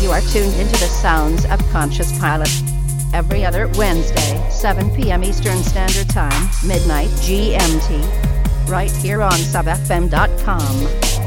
You are tuned into the sounds of Conscious Pilot. Every other Wednesday, 7 p.m. Eastern Standard Time, midnight GMT, right here on subfm.com.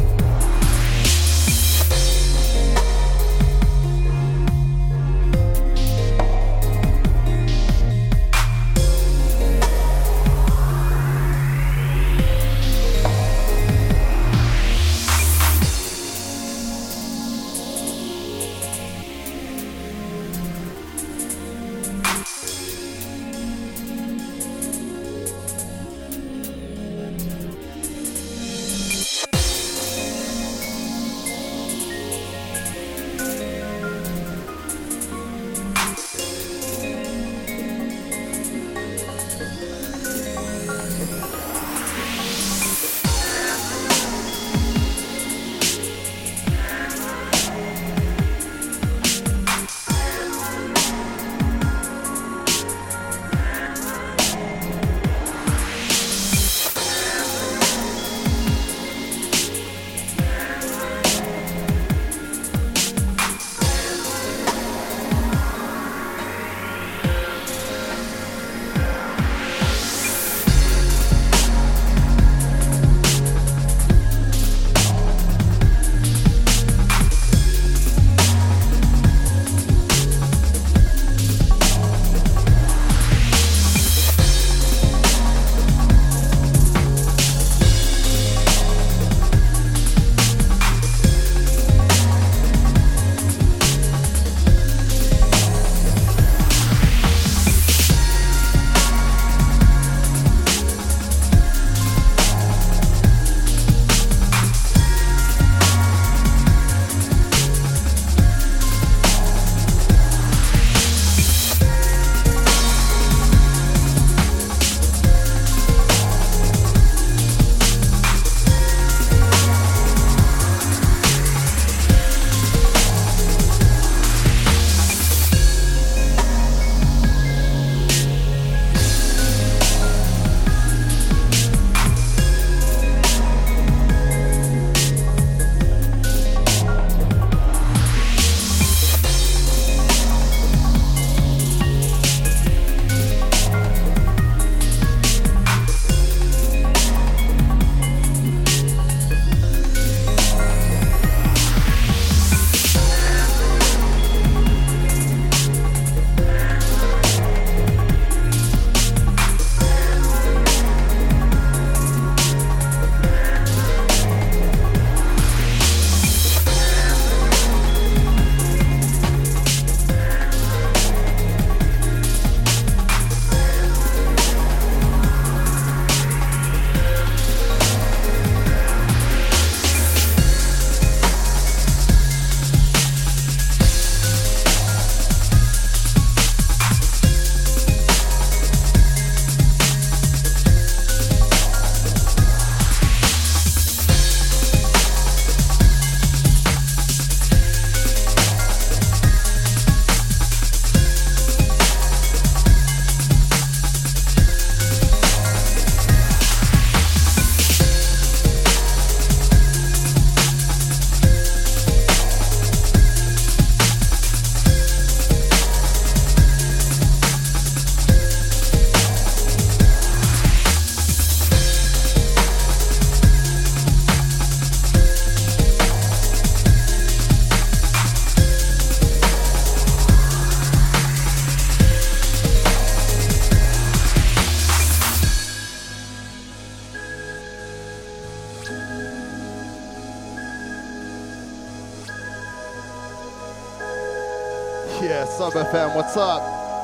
Yeah, Sub FM, what's up?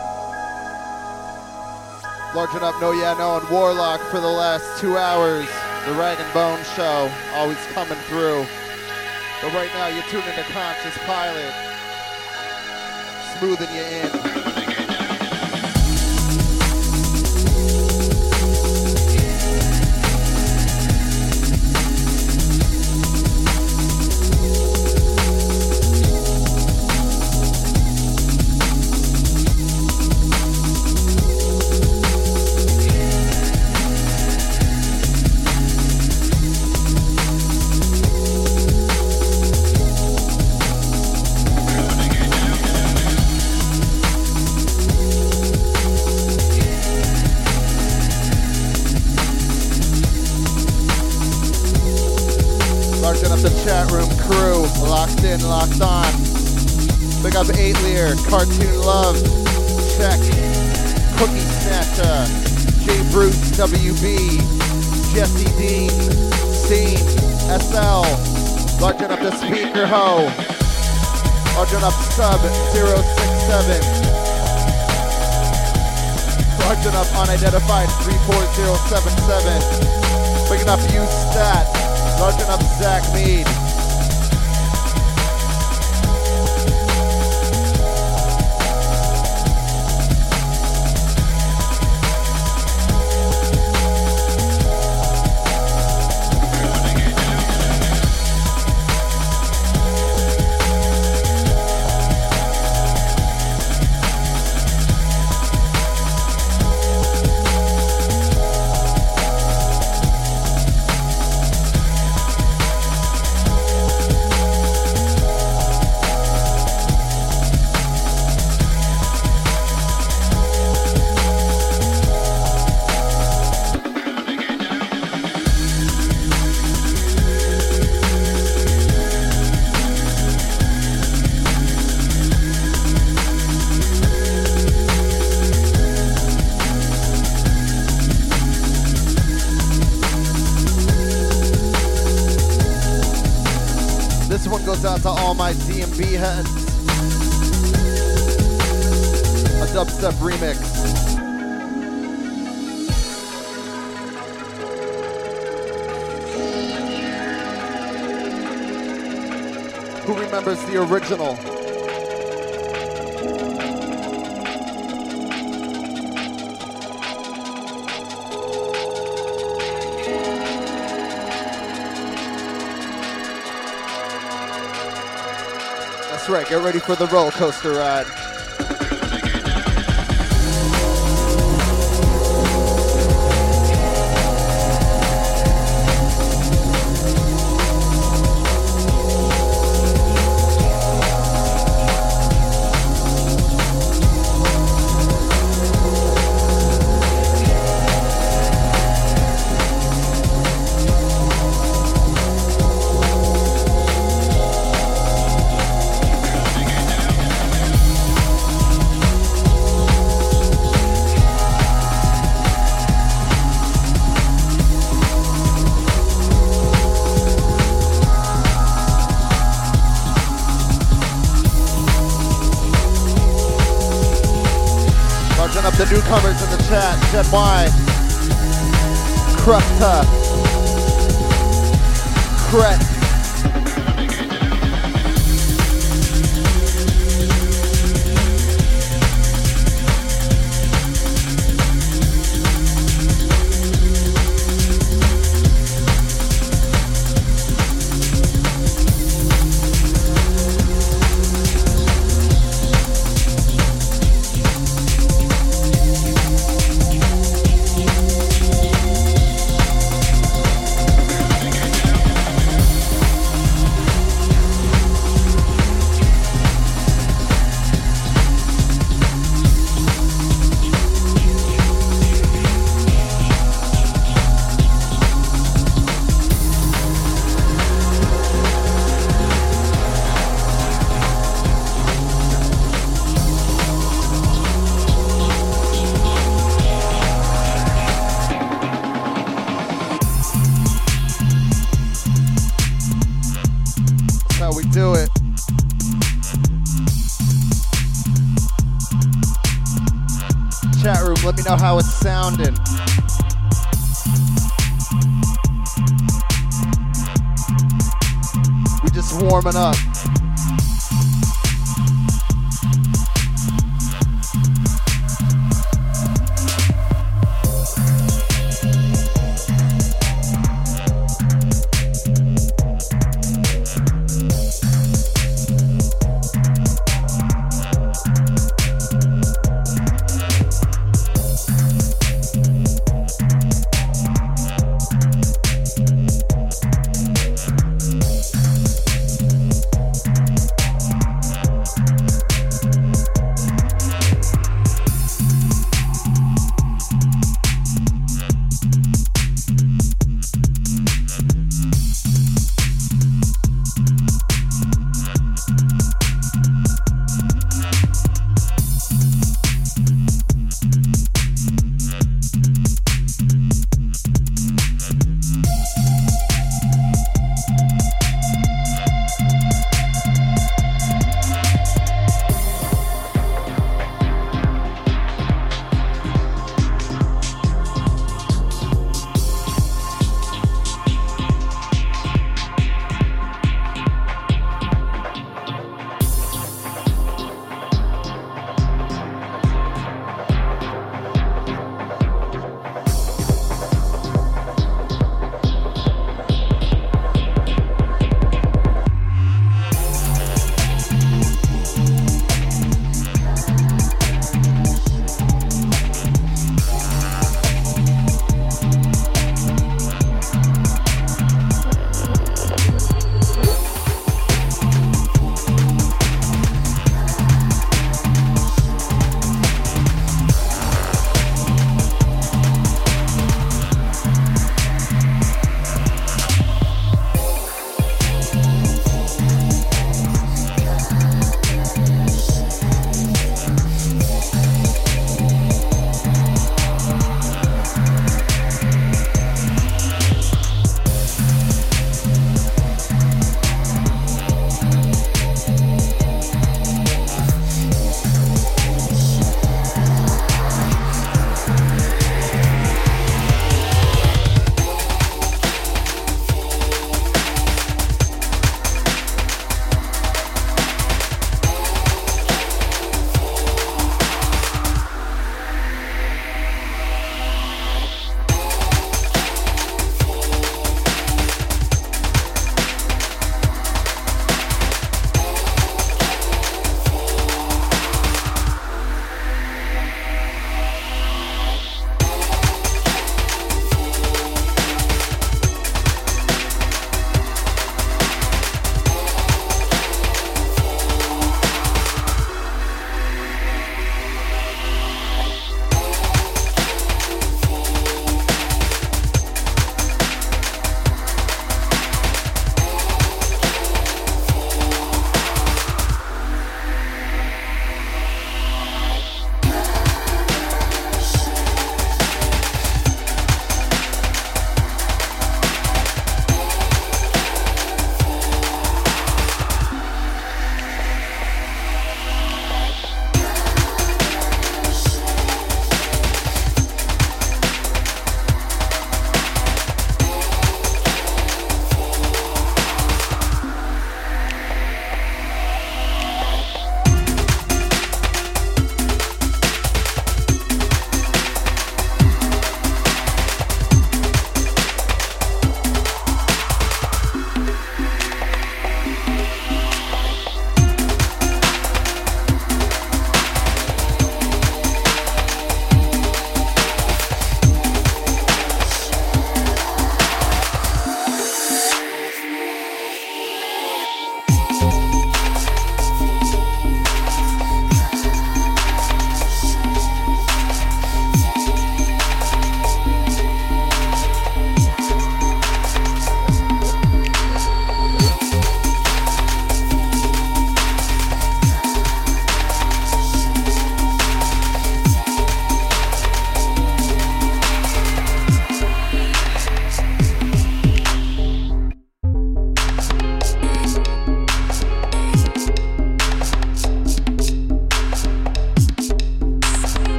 Larging up No Yeah No and Warlock for the last 2 hours. The Rag and Bone Show, always coming through. But right now, you're tuning to Conscious Pilot, smoothing you in. locked in, locked on. Big up 8-Lear, Cartoon Love, Check, Cookie Snatcher, J Bruce, WB, Jesse Dean, Scene, SL, larging up the speaker ho, larging up sub 067, larging up unidentified 34077, picking up you stat, larging up Zach Mead. Out to all my DMB heads. A dubstep remix. Who remembers the original? That's right, get ready for the roller coaster ride. The newcomers in the chat, Jen Y, Krupta, Kret, do it. Chat room, let me know how it's sounding. We just warming up.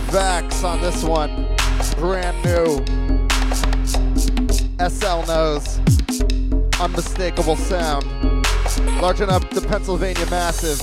Vax on this one. Brand new. SL knows. Unmistakable sound. Larging up the Pennsylvania Massive.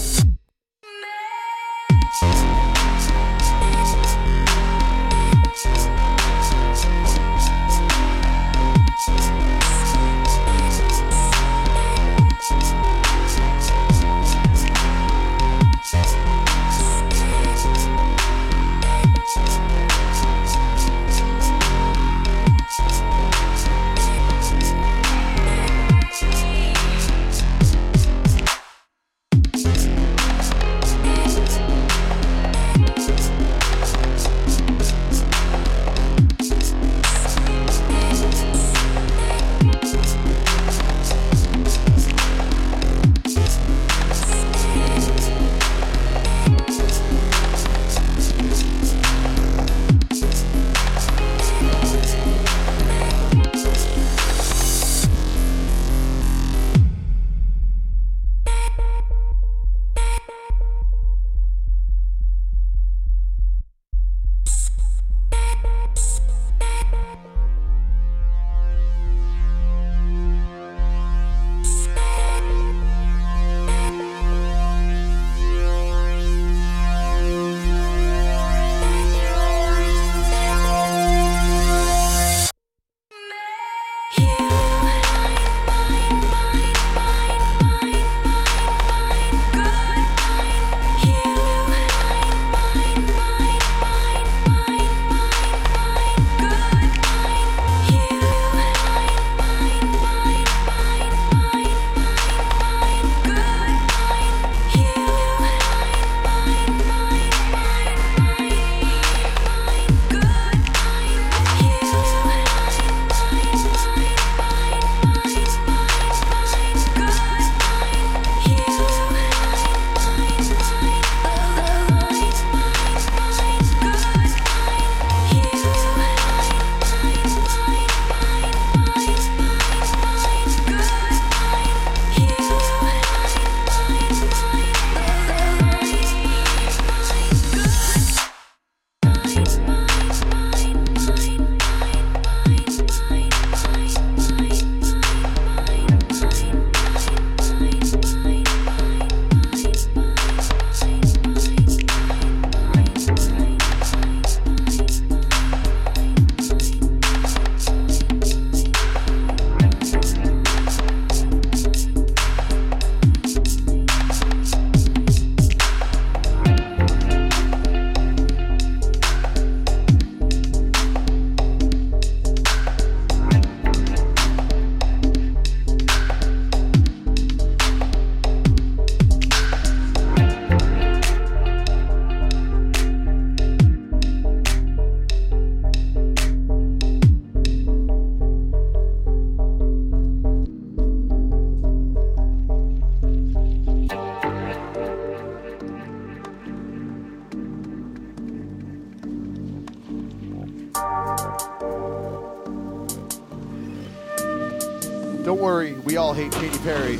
Don't worry, we all hate Katy Perry.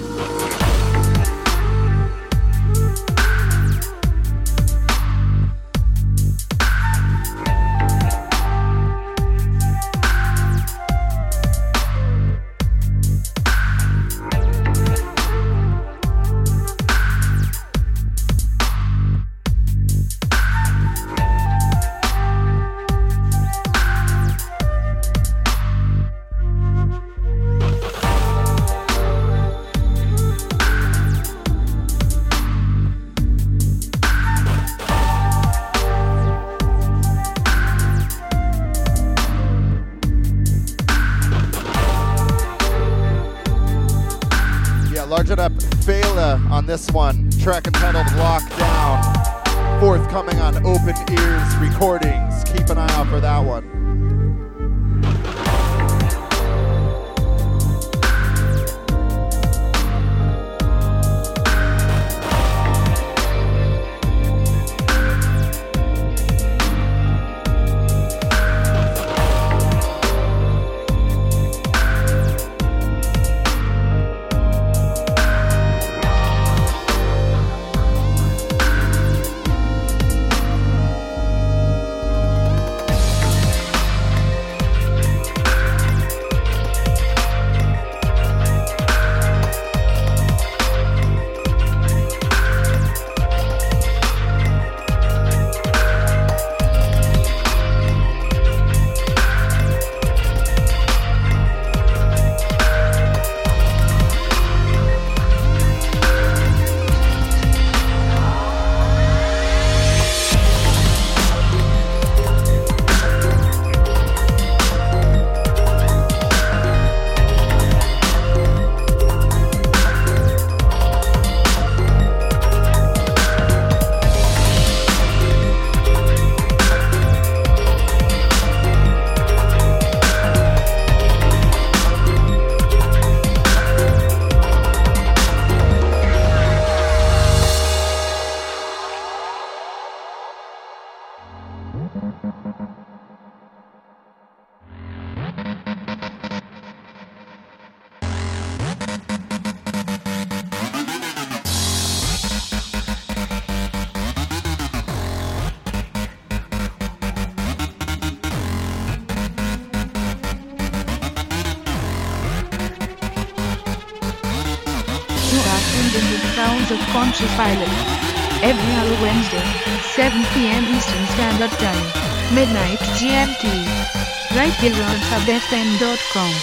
Large it up, Fela on this one, track entitled Lockdown, forthcoming on Open Ears Recordings. Keep an eye out for that one. into the sounds of Conscious Pilot. Every other Wednesday, 7 p.m. Eastern Standard Time, midnight GMT. Right here on subfm.com.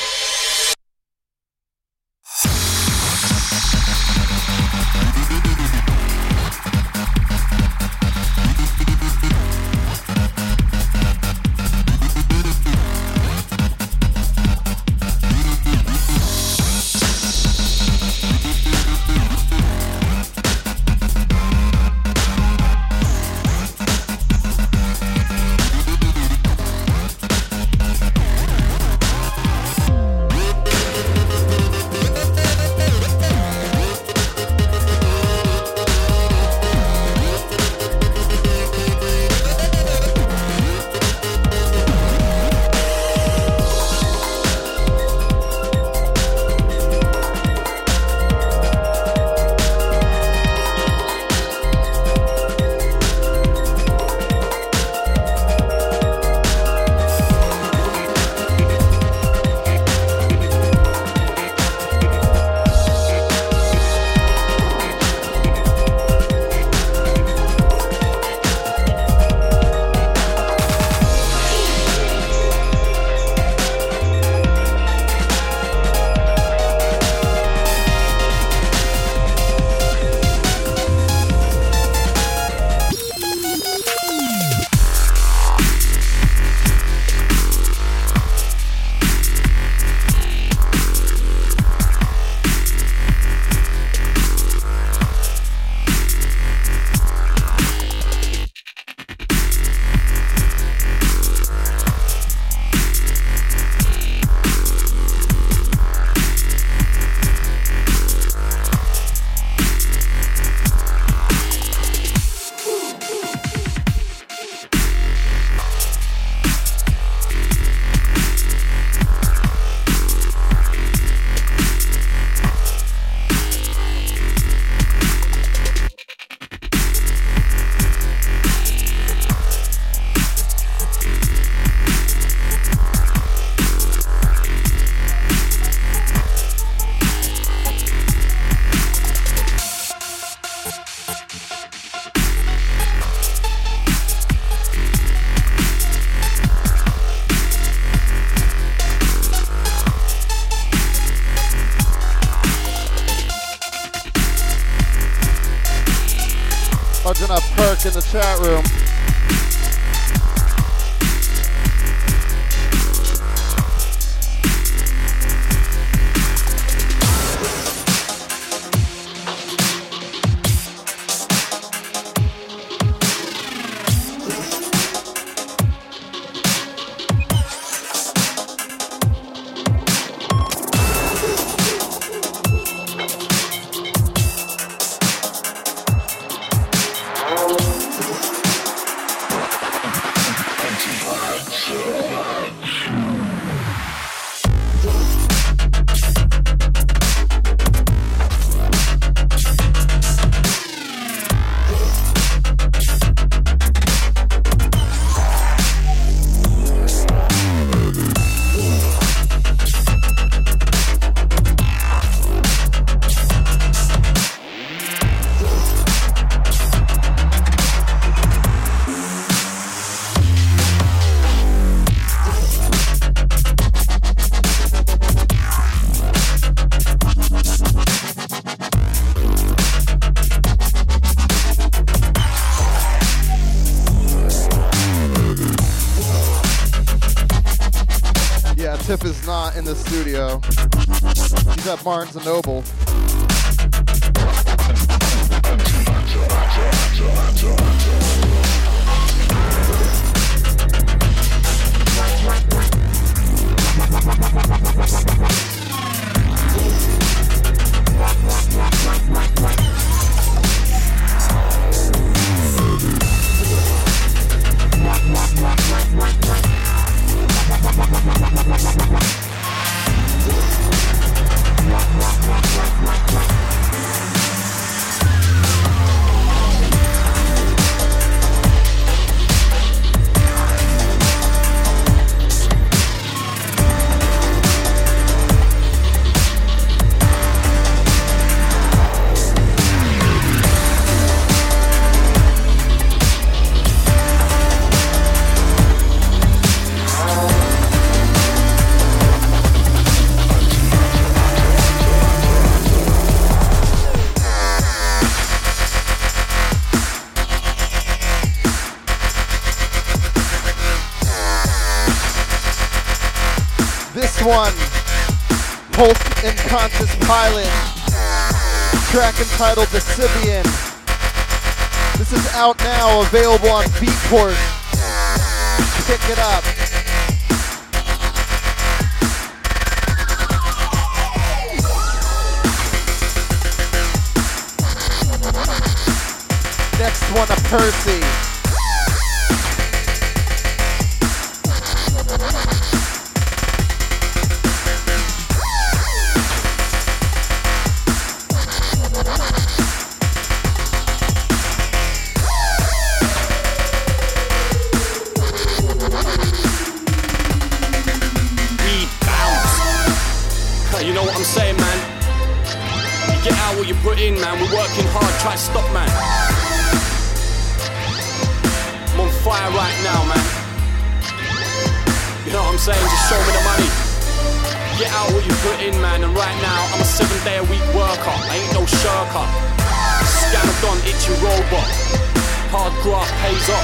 Budging up Perk in the chat room. Tiff is not in the studio. He's at Barnes & Noble. This one, Pulse and Conscious Pilot, track entitled Decibian. This is out now, available on Beatport. Pick it up. Next one, a Percy. You know what I'm saying, man? You get out what you put in, man. We're working hard, try to stop, man. I'm on fire right now, man. You know what I'm saying? Just show me the money. Get out what you put in, man. And right now, I'm a 7-day-a-week worker. I ain't no shirker. Scamadon, itchy robot. Hard graft pays up.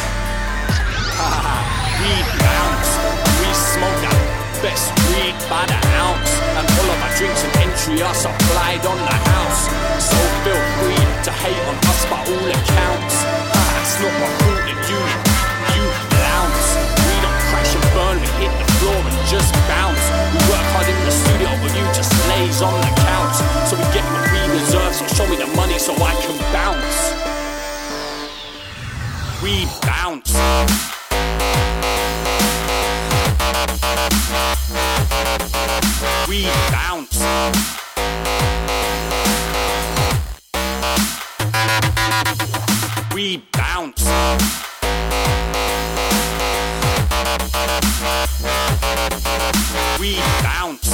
We bounce, we smoke that. Best weed by the ounce. And all of our drinks and entry are supplied on the house. So feel free to hate on us by all accounts. It's not my fault that you bounce. We don't crash and burn, we hit the floor and just bounce. We work hard in the studio but you just lays on the couch. So we get what we deserve, so show me the money so I can bounce. We bounce. We bounce. We bounce. We bounce.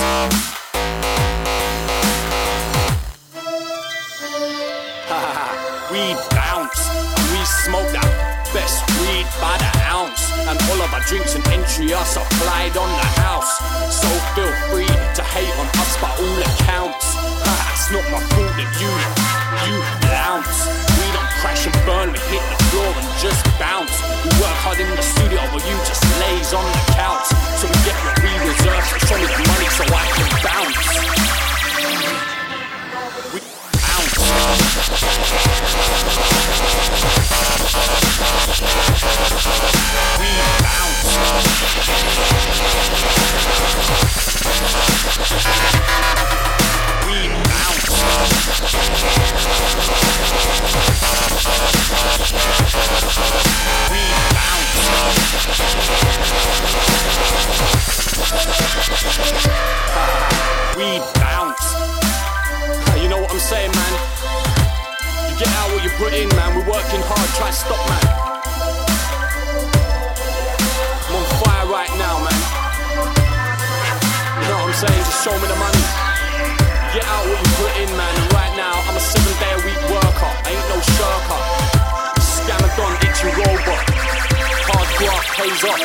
We bounce. We smoke that best weed by the ounce. And all of our drinks and entry are supplied on the house. So feel free to hate on us by all accounts. It's not my fault that you bounce. We don't crash and burn, we hit the floor and just bounce. We work hard in the studio but you just lays on the couch. So we get what we reserve, so show me the money so I can bounce. We bounce. We bounce. We bounce. We bounce. We bounce. You know what I'm saying, man? You get out what you put in, man. We're working hard, try to stop, man. I'm on fire right now, man. You know what I'm saying? Just show me the money. Get out what you put in, man. And right now, I'm a 7-day-a-week worker. I ain't no shirker. Scamadon, itchy robot. Hard graft pays up.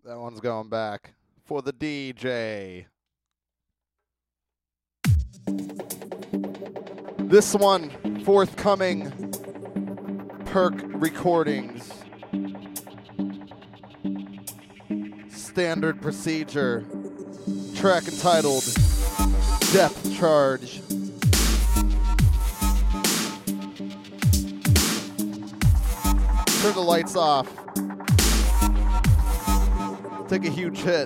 That one's going back for the DJ. This one, forthcoming, Perk Recordings. Standard Procedure. Track entitled Depth Charge. Turn the lights off. Take a huge hit.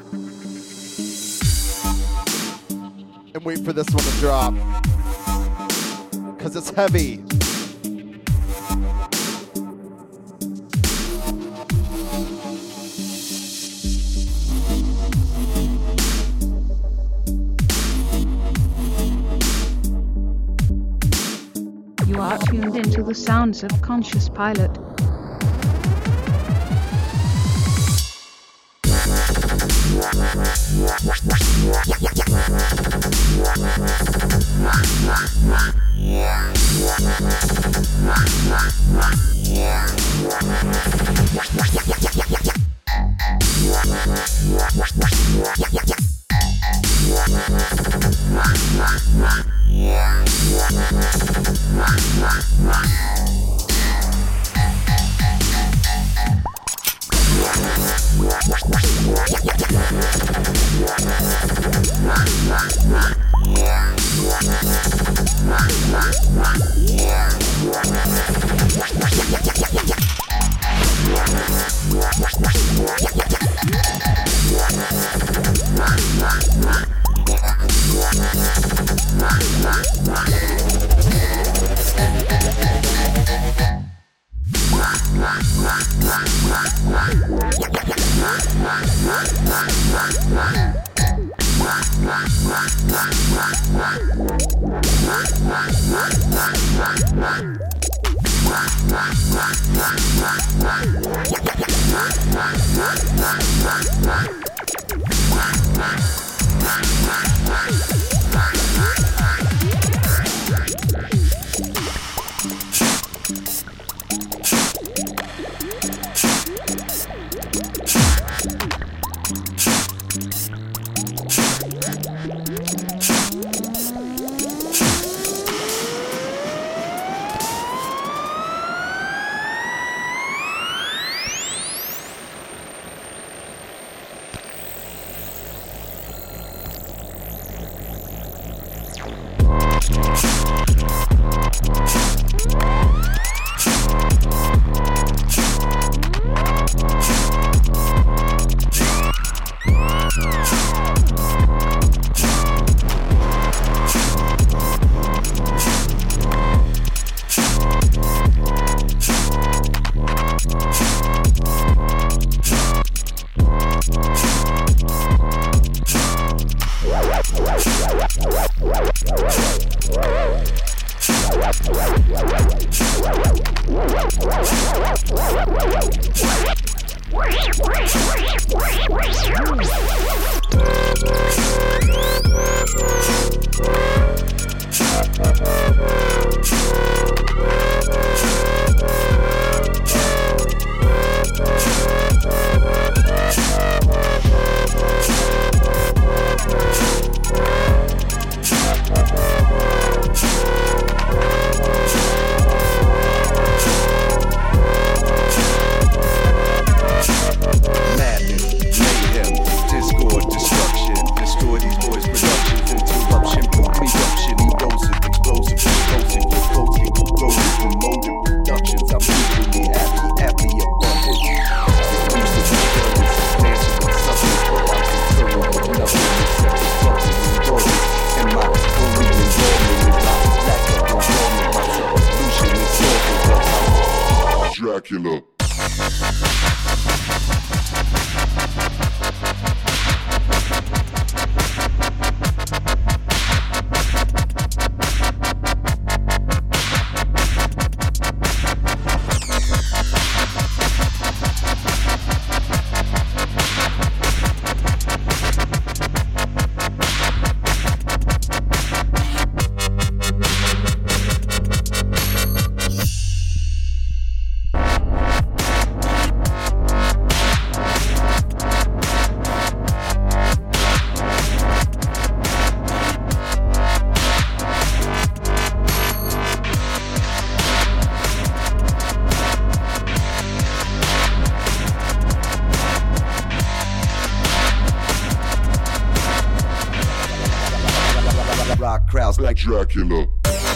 And wait for this one to drop. Because it's heavy. You are tuned into the sounds of Conscious Pilot. eyes like Dracula.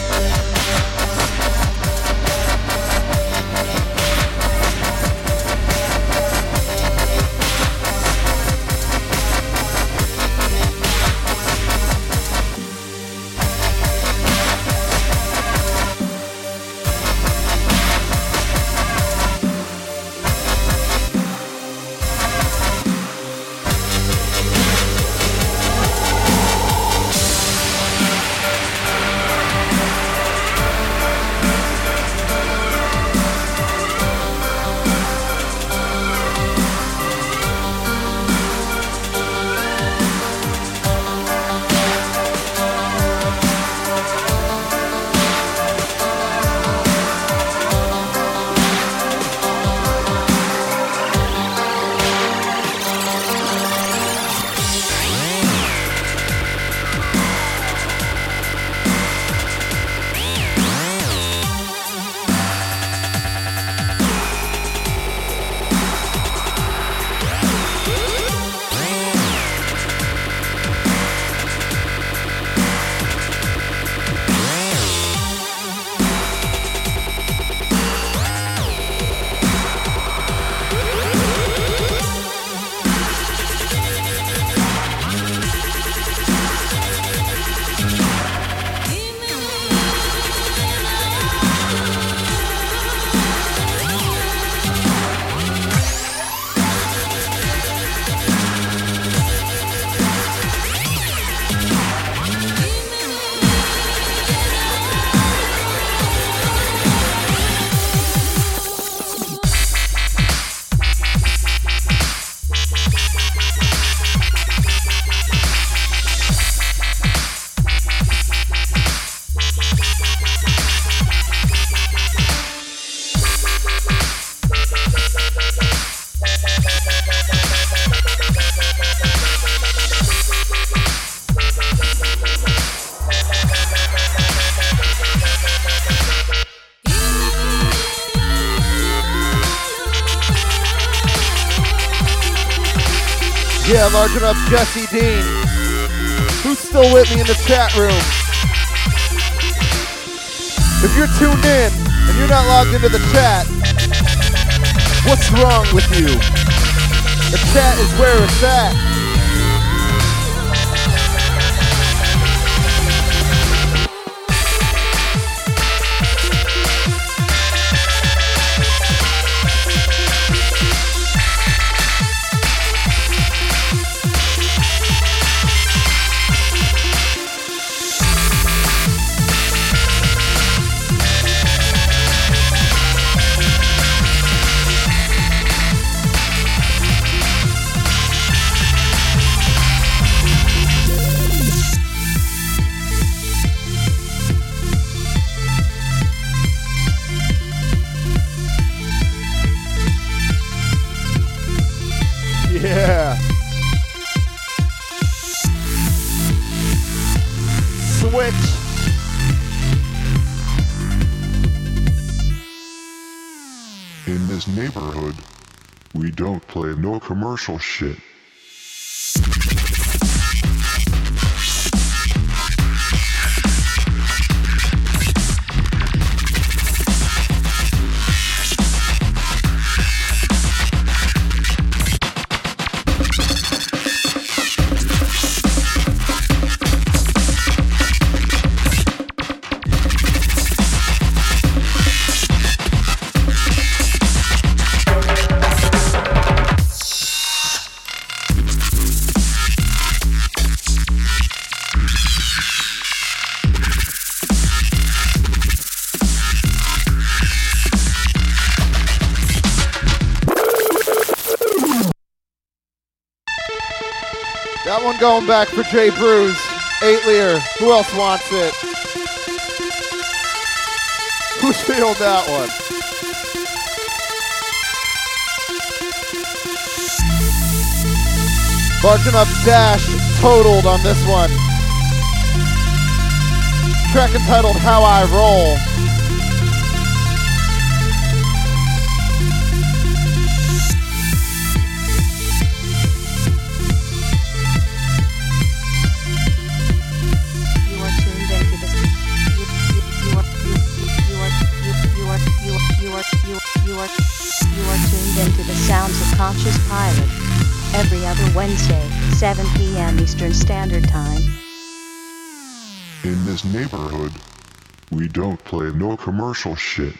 Yeah, large enough Jesse Dean. Who's still with me in the chat room? If you're tuned in and you're not logged into the chat, what's wrong with you? The chat is where it's at. Yeah. Switch. In this neighborhood, we don't play no commercial shit. That one going back for Jay Bruce. 8-leer. Who else wants it? Who's feeling that one? Large enough dash totaled on this one. Track entitled How I Roll. You are tuned into Conscious Pilot. Every other Wednesday, 7 p.m. Eastern Standard Time. In this neighborhood, we don't play no commercial shit.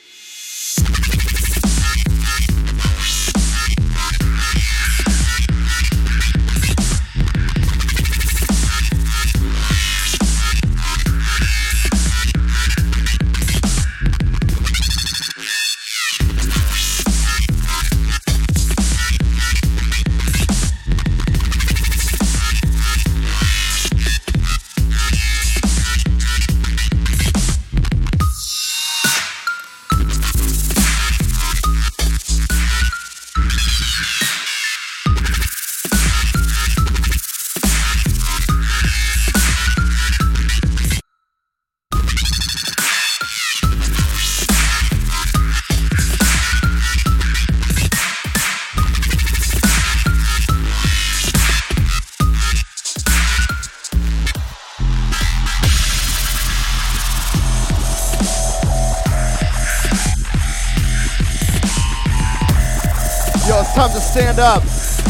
Yo, it's time to stand up.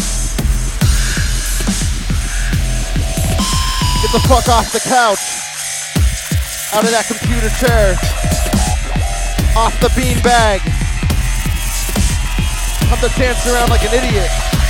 Get the fuck off the couch. Out of that computer chair. Off the beanbag. Time to dance around like an idiot.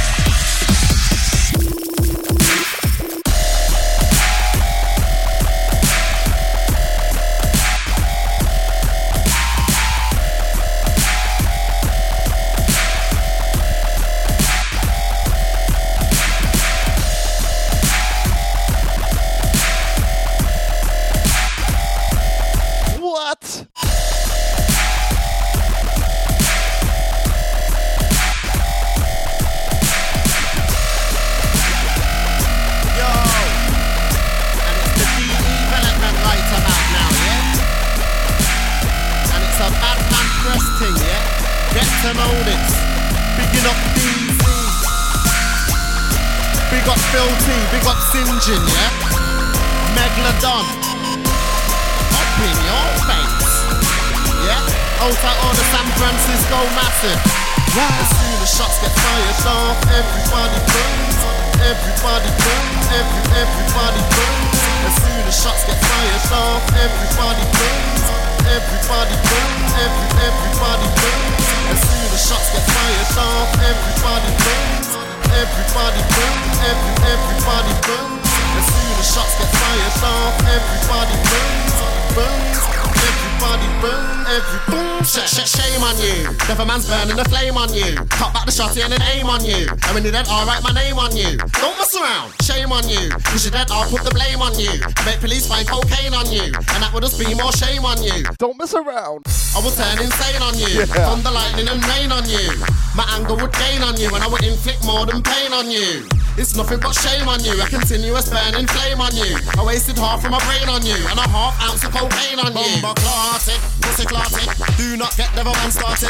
And when you're dead, I'll write my name on you. Don't mess around, shame on you. Cause you're dead, I'll put the blame on you. Make police find cocaine on you. And that would just be more shame on you. Don't mess around. I will turn insane on you. Thunder, lightning and rain on you. My anger would gain on you. And I would inflict more than pain on you. It's nothing but shame on you. A continuous burning flame on you. I wasted half of my brain on you. And a half ounce of cocaine on you. Bomba clotted, pussy clotted. Do not get never man started.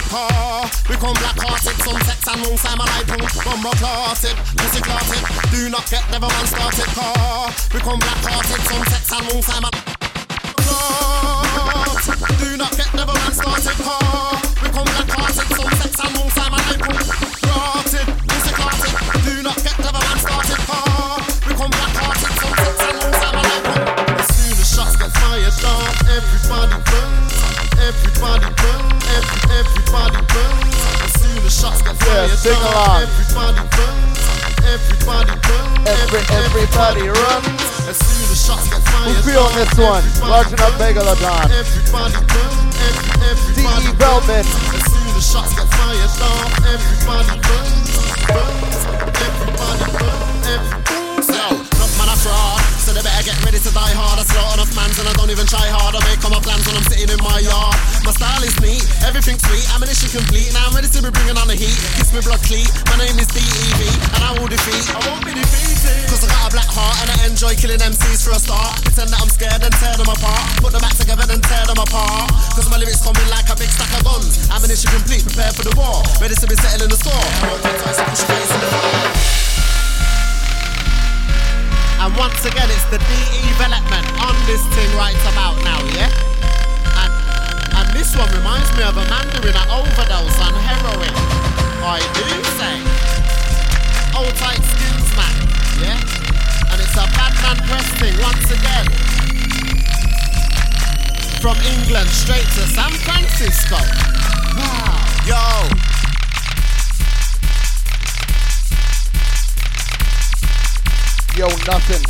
We come black hearted. Some sex and wrong time I like boom. Bomba clotted, pussy clotted. Do not get never man started. We come black hearted. Some sex and wrong time I do not get never man started. We come black hearted. Some sex and wrong time I like boom. Clotted, pussy clotted. Do not get never man started. We come black hearted. Some sex and wrong time I like boom. As soon as shots get fired off, everybody burns. Everybody burns. Everybody burns. As soon as shots get fired off, everybody burns. Everybody burns. Everybody runs. As soon as shots get fired, who's feeling this one? Large enough Megalodon. Everybody burns. Everybody D.E. Beltman. As soon as shots get fired off, everybody burns. Everybody burns. So, look man, I fraud. So they better get ready to die hard. I slaughter enough mans and I don't even try hard. I make all my plans when I'm sitting in my yard. My style is neat, everything's sweet, ammunition complete. Now I'm ready to be bringing on the heat. Kiss me blood cleat, my name is DEV, and I will defeat. I won't be defeated, cause I got a black heart and I enjoy killing MCs for a start. Pretend that I'm scared and tear them apart. Put them back together and tear them apart. Cause my lyrics coming like a big stack of guns. Ammunition complete, prepared for the war. Ready to be settling the score. And once again, it's the DE development on this thing right about now, yeah? And this one reminds me of a man doing an overdose on heroin. I do say. from England straight to San Francisco. Wow. Yo. Yo, nothing.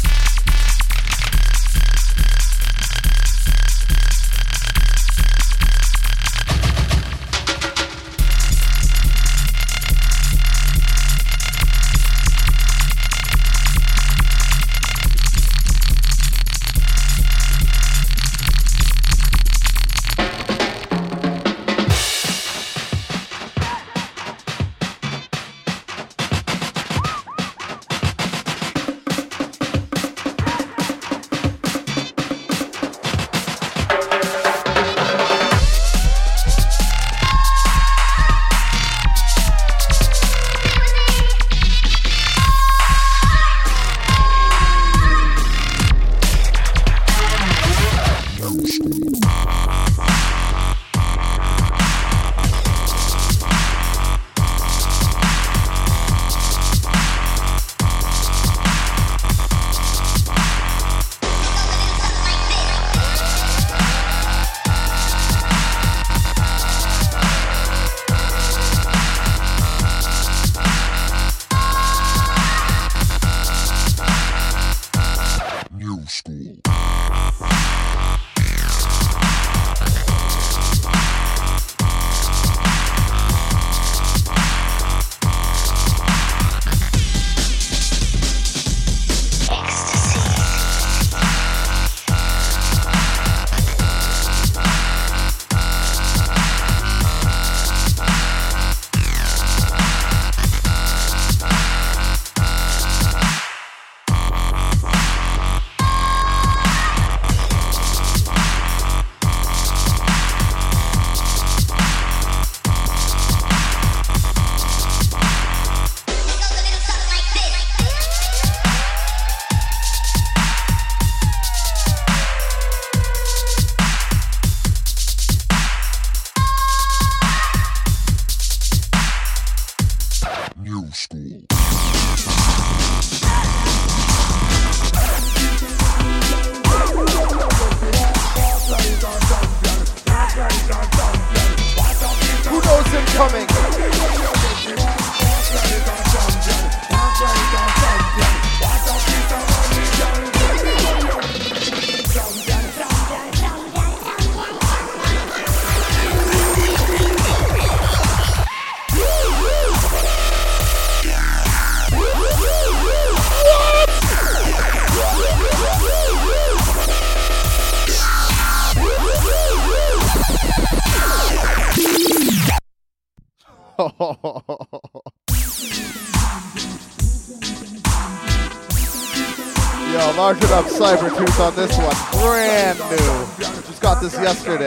Yo, large enough Cybertooth on this one. Brand new. Just got this yesterday.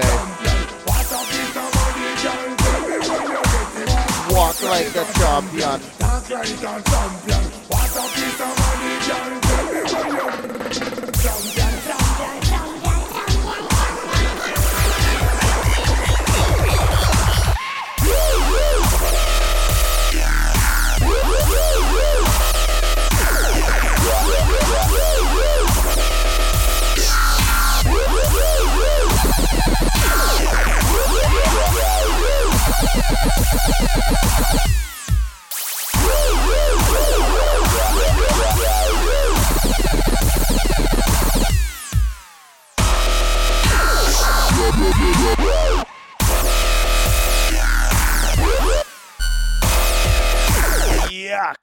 Walk like a champion. Yuck.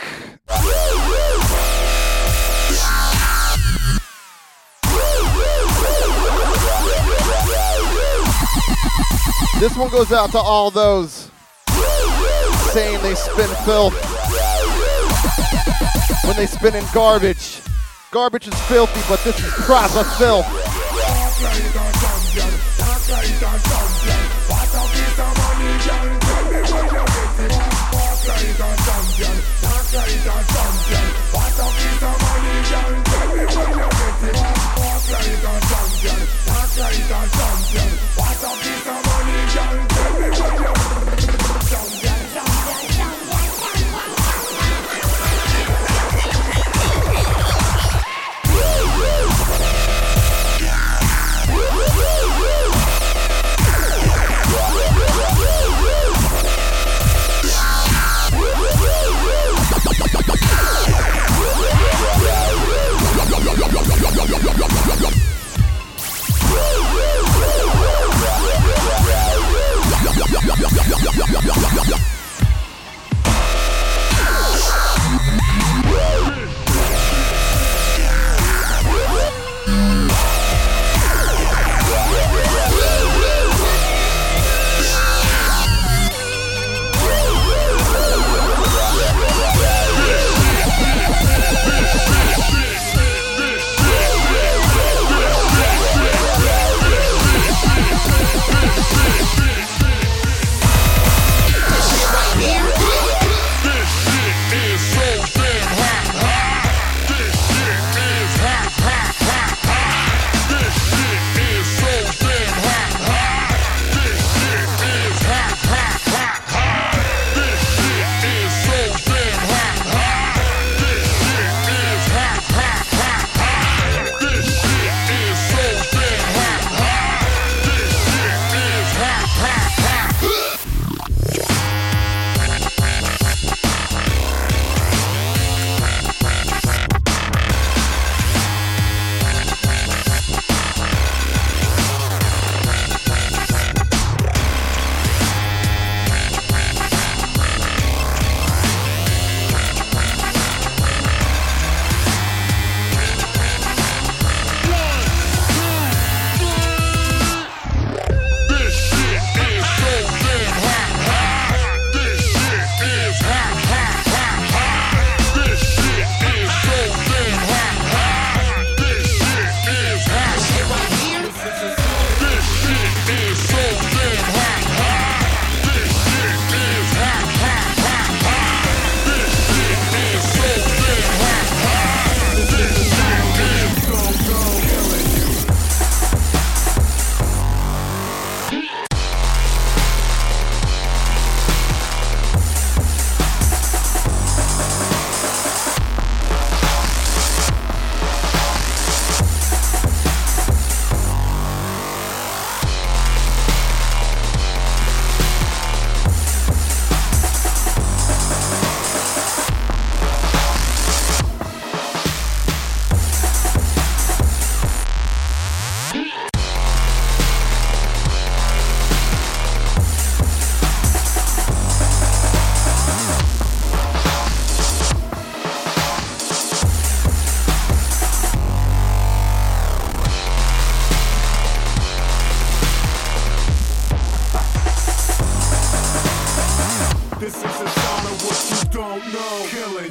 This one goes out to all those saying they spin filth when they spin in garbage. Garbage is filthy, but this is proper filth.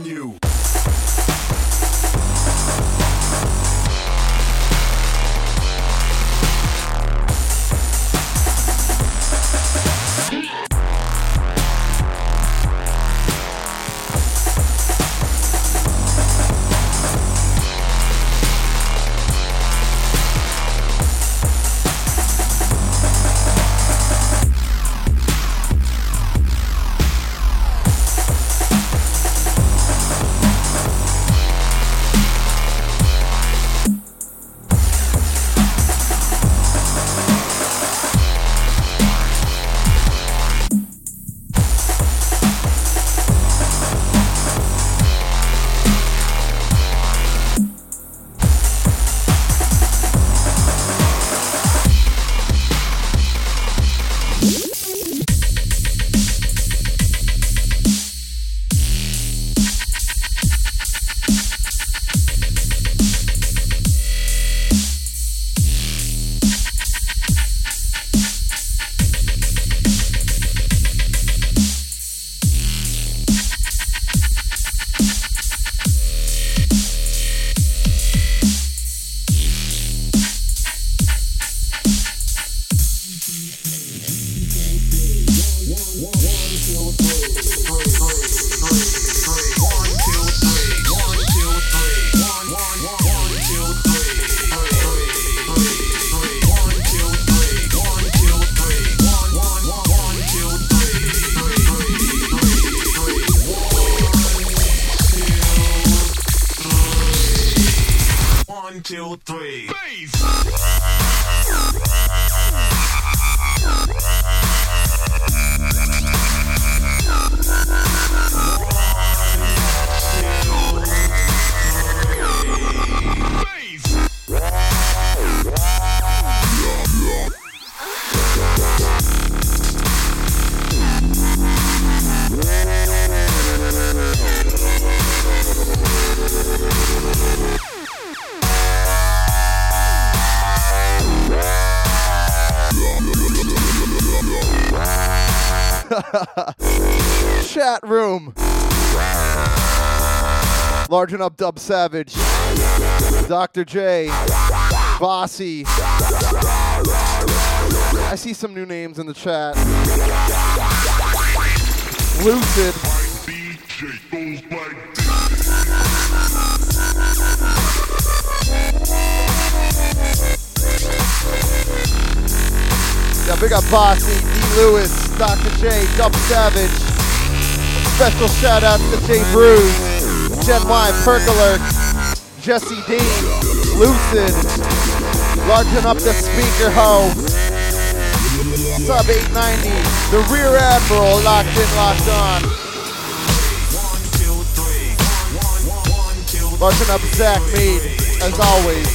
Avenue. Chat room. Large and Up Dub Savage. Dr. J. Bossy. I see some new names in the chat. Lucid. Yeah, big up Bossy, D. Lewis, Dr. J, Dub Savage. Special shout out to J. Bruce, Gen Y, Percolurk, Jesse Dean, Lucid, largen up the speaker ho. Sub 890, the Rear Admiral, locked in, locked on. Largen up Zach Mead, as always.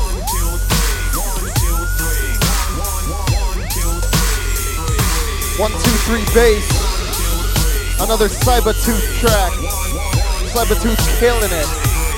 1, 2, 3 bass. Another Cybertooth track. Cybertooth killing it.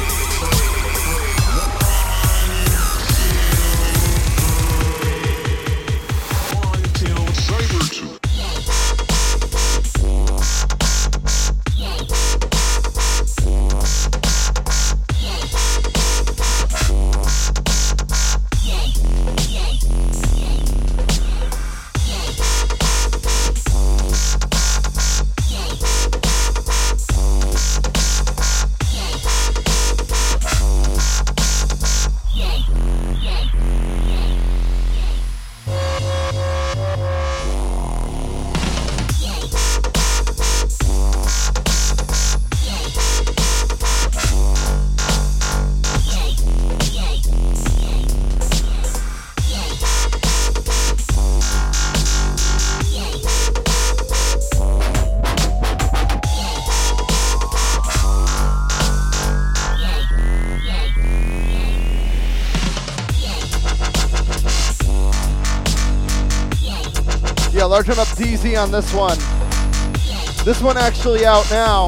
Largen up DZ on this one. This one actually out now.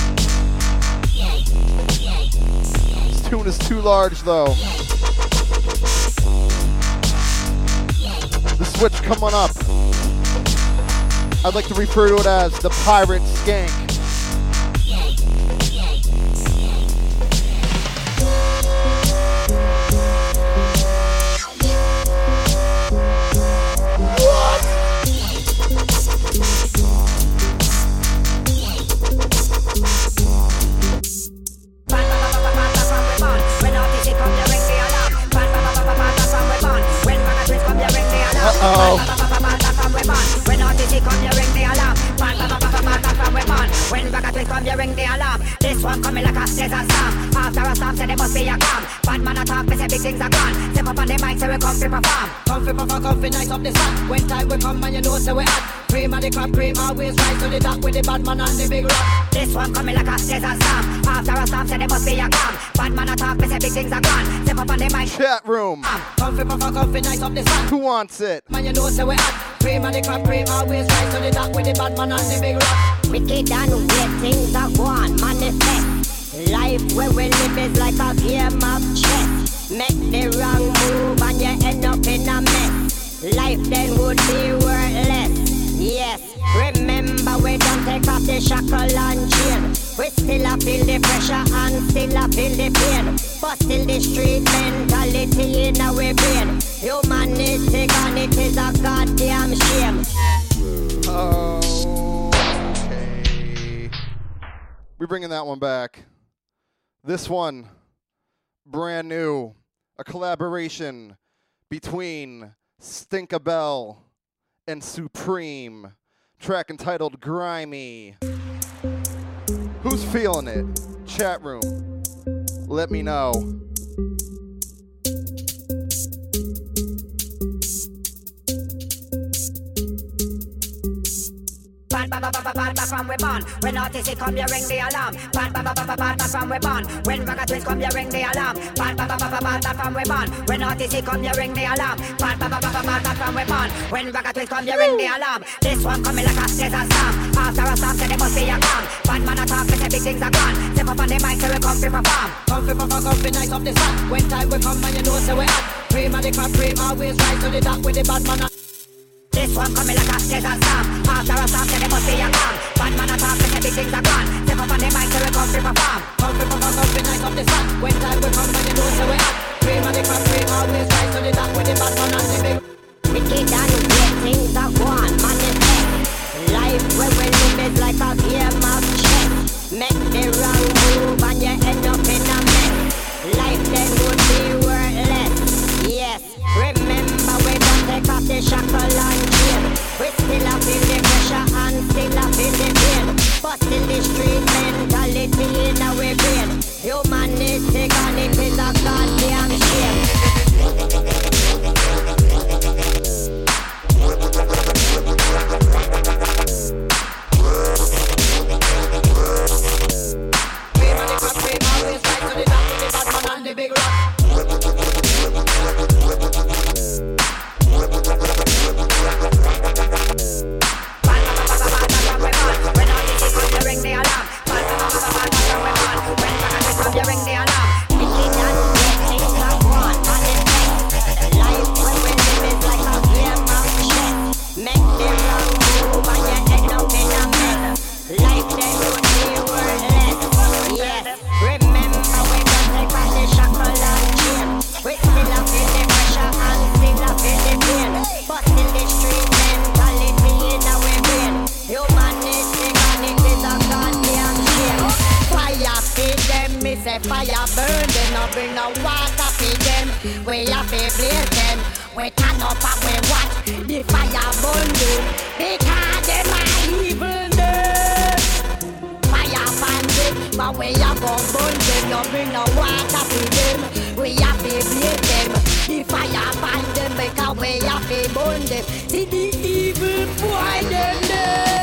This tune is too large though. The switch coming up. I'd like to refer to it as the Pirate Skank. alarm. This one coming like a desert storm. After a storm, say there must be a calm. Bad man attack, me say big things are gone. Step up on the mic, say we come to perform. Come to perform, come to nice up the sun. When time we come and you know say we hot. Cream of the crop, cream always rise to the top with the bad man and the big rock. This one coming like a desert storm. After a storm, say there must be a calm. Bad man attack, me say big things are gone. Step up on the mic. Chat room. Come to perform, come to nice up the sun. Who wants it? Man, you know say we hot. Cream of the crop, cream always rise to the top with the bad man and the big rock. Wicked and weird things are gone, manifest. Life where we live is like a game of chess. Make the wrong move and you end up in a mess. Life then would be worthless. Yes, remember we don't take off the shackle and chain. We still a feel the pressure and still a feel the pain. But still the street mentality in our brain. Humanity and it is a goddamn shame. Okay. We're bringing that one back. This one, brand new. A collaboration between Stinkabell and Supreme. Track entitled Grimy. Who's feeling it? Chat room. Let me know. Bad from we born. When artists come, you ring the alarm. Bad from we born. When Ragga Twins come, you ring the alarm. Bad from we born. When artists come, you ring the alarm. Bad from we born. When Ragga Twins come, you ring the alarm. This one coming like a desert storm. After a storm, say there must be a calm. Bad man attack, me say big things are gone. Step up on the mic, say we come to perform. Come to perform, come to nice up the sun. When time we come, and you know say we hot. Cream of the crop, cream always rise to the top with the bad man. This one coming like a desert storm. After a storm, say there must be a calm. Bad man attack, me say big things are gone. Step up on the mic, say we come to perform. Come to perform, come to nice up the sun. When time we come, and you know say we hot. Cream of the crop, cream always rise to the top with the bad man and the big. Wicked and weird things are gone, manifest. Life where we live is like a game of chess. Make the wrong move and you end up in a mess. Life then would be worthless. Yes, remember we don't take off the shackle and chain. We still a feel the pressure and still a feel the pain. But still the street mentality in our brain. Humanity and it is a goddamn shame. Big rock. Ring the alarm. Ring the alarm. Life when we live is like a game of chess. Make the wrong move and you end up in a mess. Life then would be worthless. Yes, remember we don't take off the shackle and chain. We still a feel the pressure and still a feel the pain. But still the street mentality in our brain. Humanity and it is a goddamn shame. Fire feed them, me say fire burn them. No bring no water feed them. We have to blaze them. We turn up and we watch the fire burn them. Because them are evil them. Fire bandit, but we have to burn them. No bring no water feed them. We have to blaze them. The fire burn them because we have to burn them. See the evil boy them there.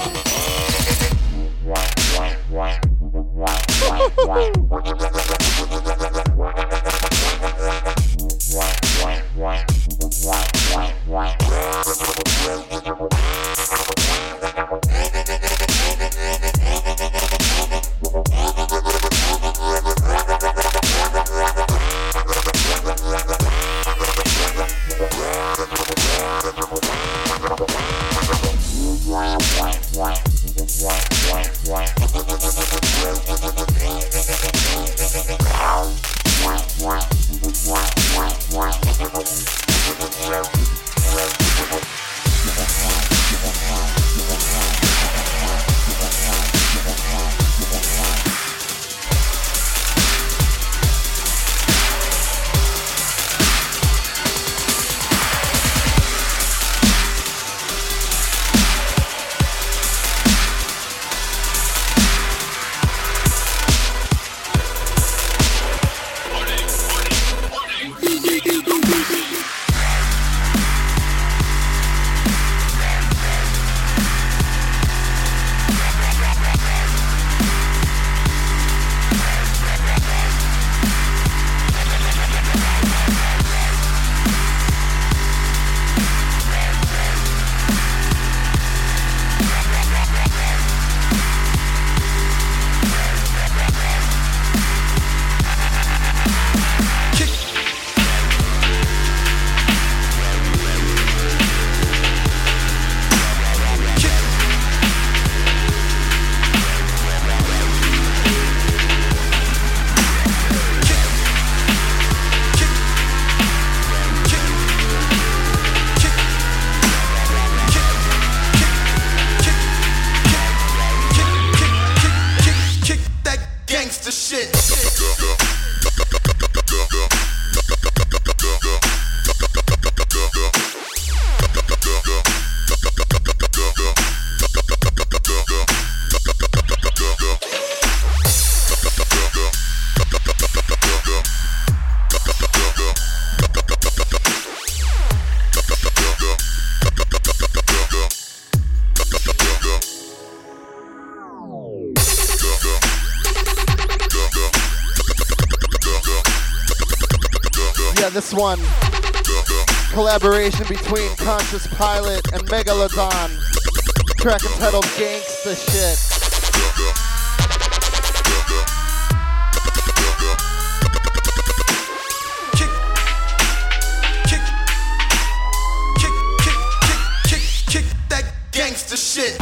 This one, collaboration between Conscious Pilot and Megalodon, track entitled Gangsta Shit. Kick that gangsta shit.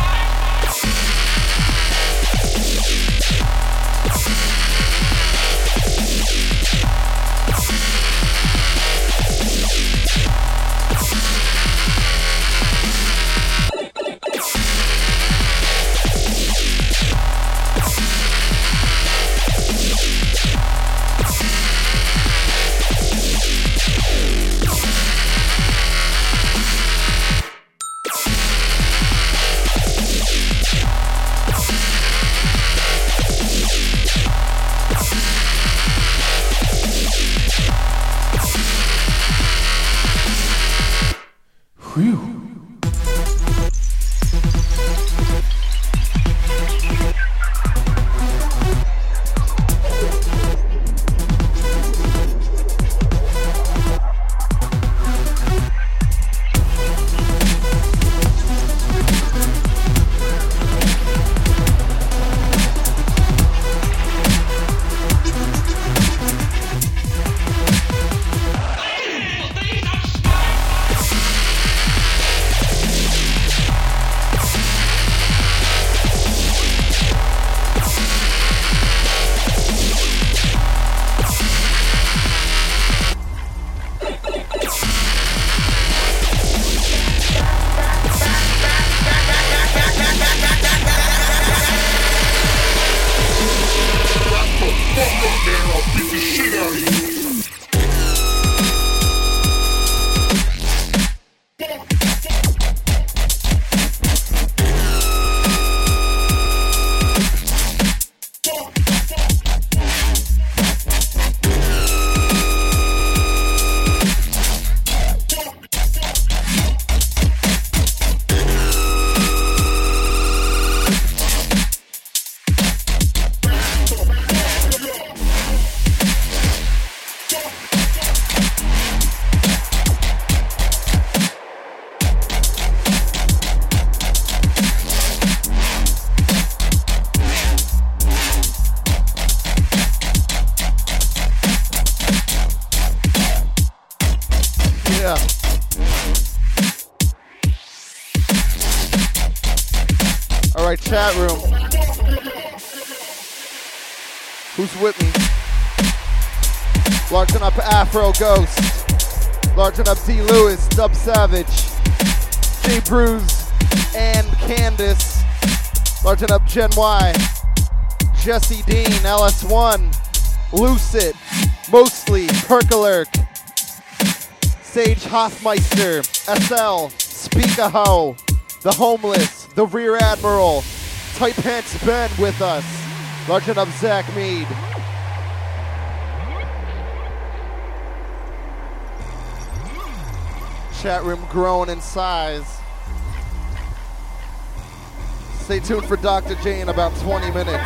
Chat room. Who's with me? Larging up Afro Ghost. Larging up D. Lewis, Dub Savage, J. Bruce, and Candace. Larging up Gen Y. Jesse Dean, LS1. Lucid, Mostly, Perkalurk. Sage Hoffmeister, SL, Speakaho, The Homeless, The Rear Admiral, Tight Pants Ben with us. Larging up Zach Mead. Chat room growing in size. Stay tuned for Dr. J in about 20 minutes.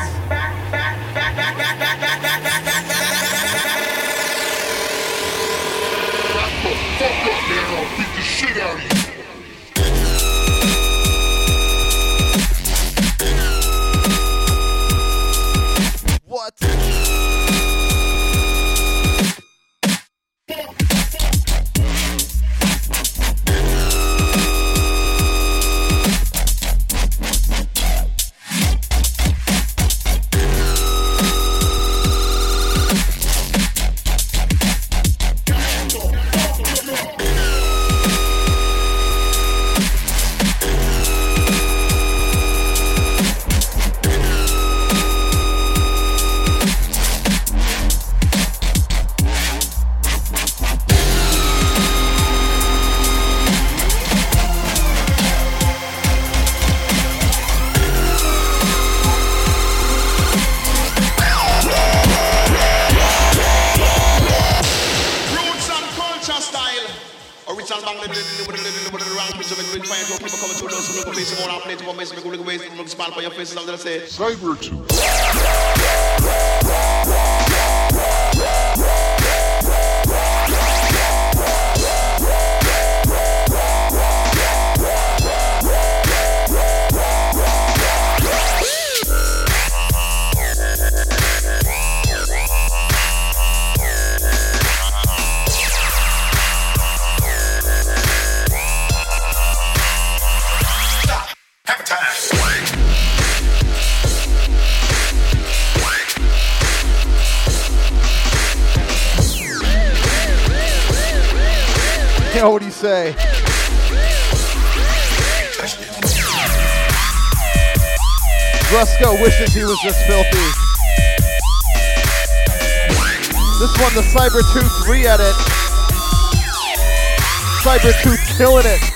Fuck up, man. I'll beat the shit out of you. What? people coming through those little faces, more outplay to one mason, little ways, little smile for your faces, I'm gonna say. Cybertooth. You know what do you say? Brusco wishes he was this filthy. This one, the Cybertooth re-edit. Cybertooth killing it.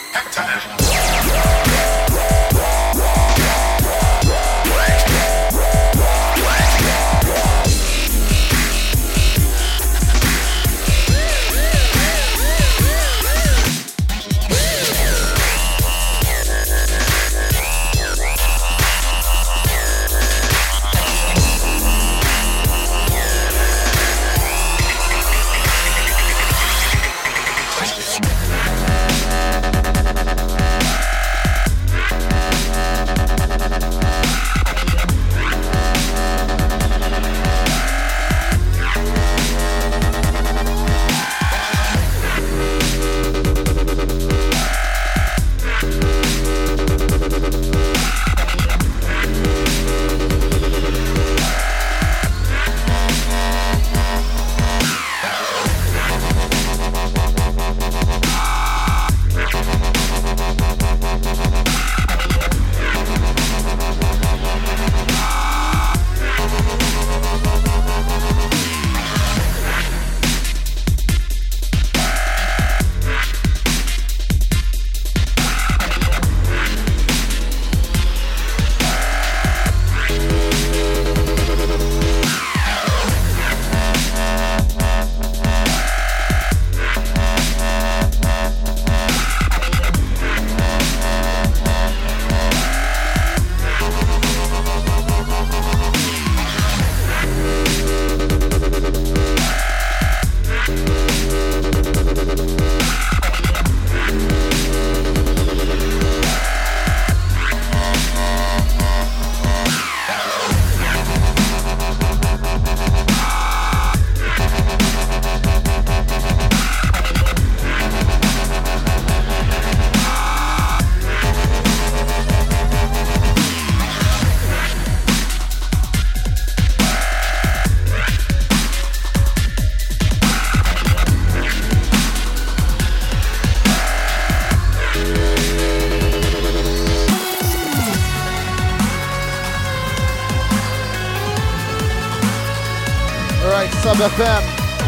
Sub FM.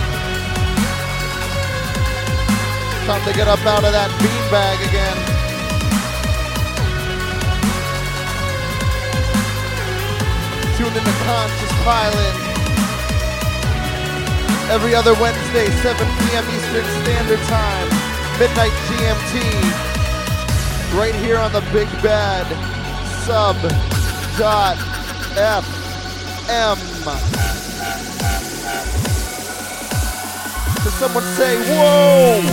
Time to get up out of that beanbag again. Tune in to Conscious Pilot. Every other Wednesday, 7 p.m. Eastern Standard Time, midnight GMT. Right here on the Big Bad Sub.FM. Does someone say, whoa!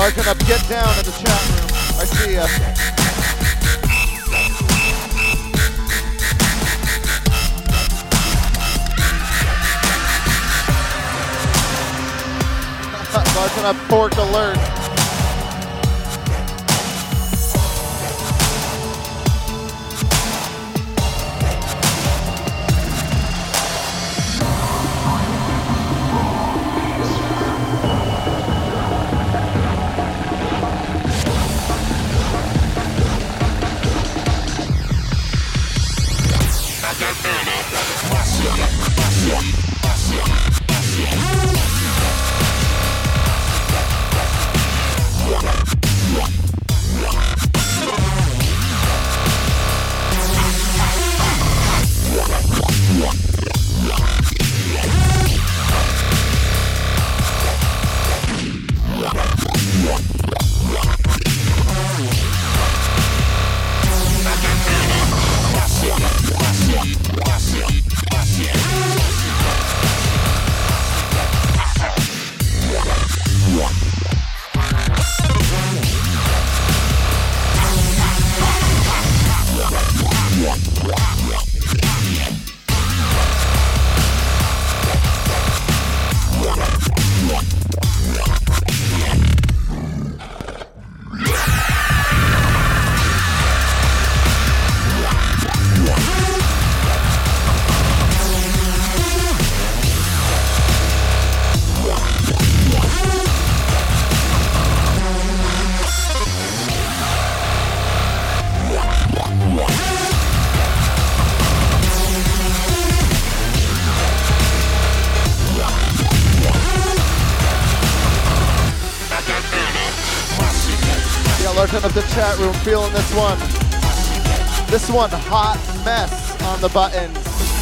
Largen up, get down in the chat room. I see ya. Largen up, pork alert. Of the chat room, feeling this one. This one, Hot Mess on the buttons.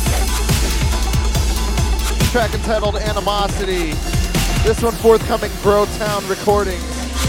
Track entitled Animosity. This one forthcoming Brotown Recordings.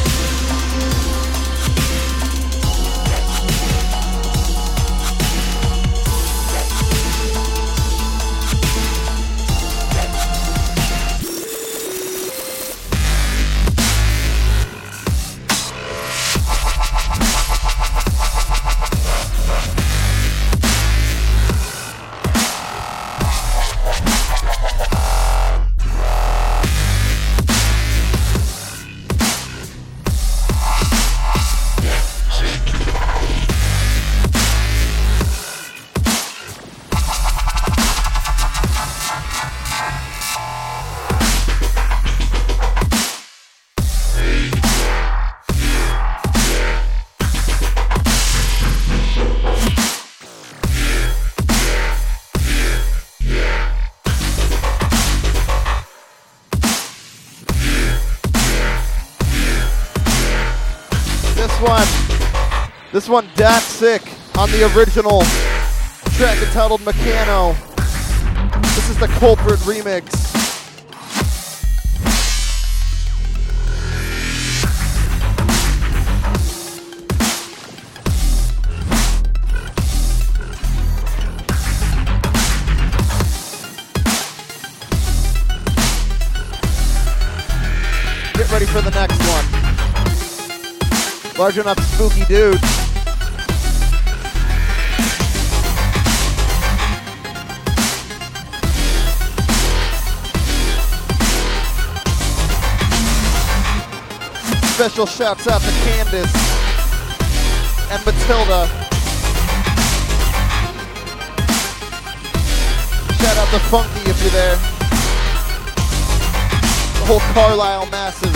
This one, Dat Sick on the original track entitled Meccano. This is the Culprit remix. Get ready for the next one. Largen up, spooky dude. Special shouts out to Candace and Matilda. Shout out to Funky if you're there. The whole Carlisle Massive.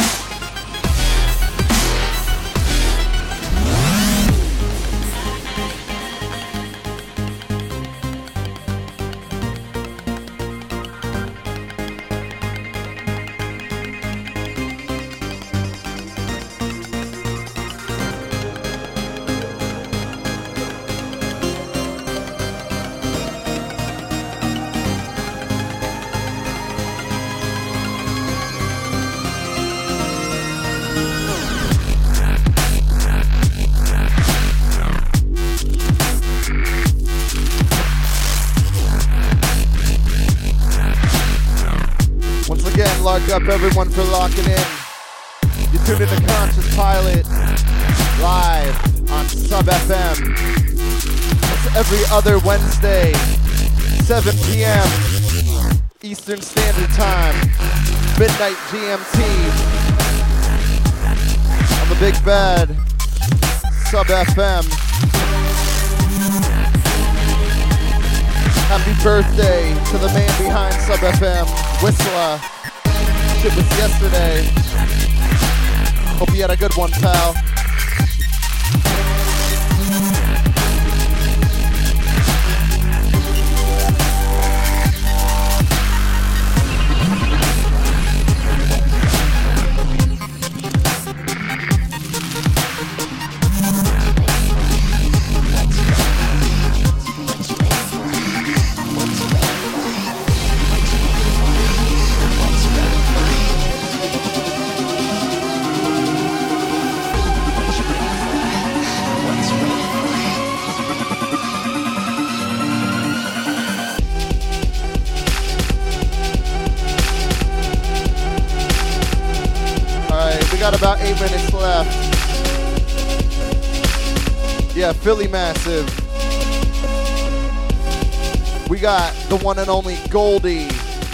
Large up everyone for locking in. You tuned into Conscious Pilot live on Sub FM. It's every other Wednesday, 7 p.m. Eastern Standard Time, midnight GMT. On the big bad Sub FM. Happy birthday to the man behind Sub FM, Whistler. Shit was yesterday. Hope you had a good one, pal. Got about 8 minutes left. Yeah, Philly Massive. We got the one and only Goldie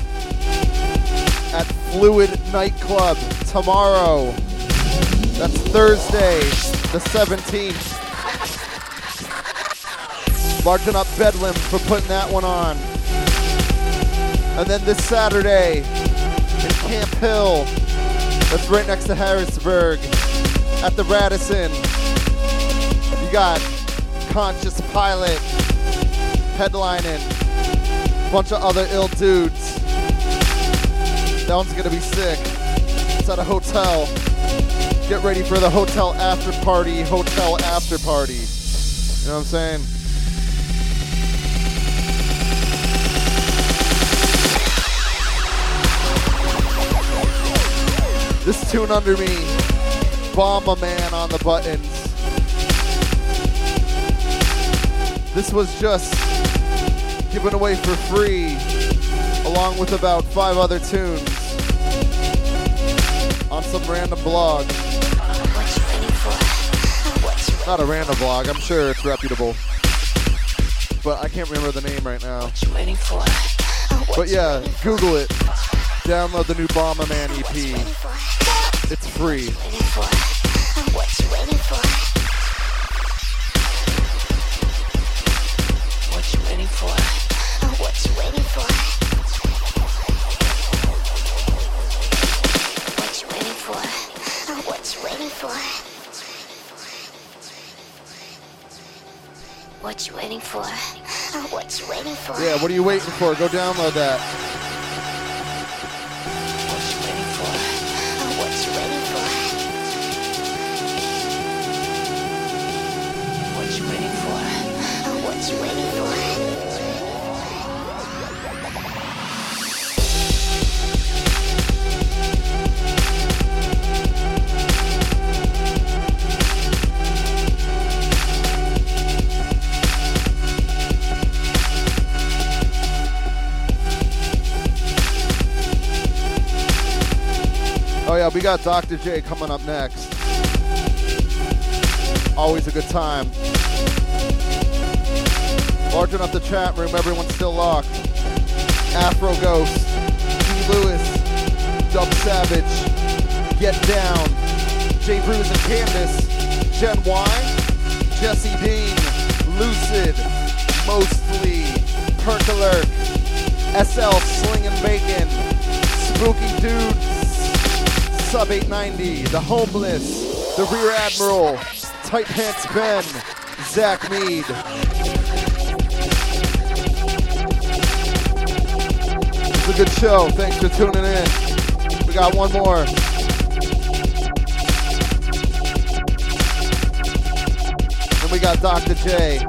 at Fluid Nightclub tomorrow. That's Thursday, the 17th. Barging up Bedlam for putting that one on. And then this Saturday in Camp Hill, that's right next to Harrisburg, at the Radisson. You got Conscious Pilot headlining, bunch of other ill dudes. That one's gonna be sick. It's at a hotel. Get ready for the hotel after party. You know what I'm saying? This tune under me, Bomberman on the buttons. This was just given away for free, along with about 5 other tunes on some random blog. Not a random blog, I'm sure it's reputable, but I can't remember the name right now. But yeah, Google it. Download the new Bomberman EP. It's free. What you waiting for? What you waiting for? What you waiting for? What you waiting for? What you waiting for? What you waiting for? What you waiting for? Yeah, what are you waiting for? Go download that. Oh yeah, we got Dr. J coming up next. Always a good time. Larging up the chat room, everyone's still locked. Afro Ghost, D. Lewis, Dub Savage, Get Down, J. Bruce and Candace, Gen Y, Jesse Dean, Lucid, Mostly, Perkalurk, SL Slingin' Bacon, Spooky Dudes, Sub 890, The Homeless, The Rear Admiral, Tight Pants Ben, Zach Mead. It's a good show. Thanks for tuning in. We got one more. Then we got Dr. J.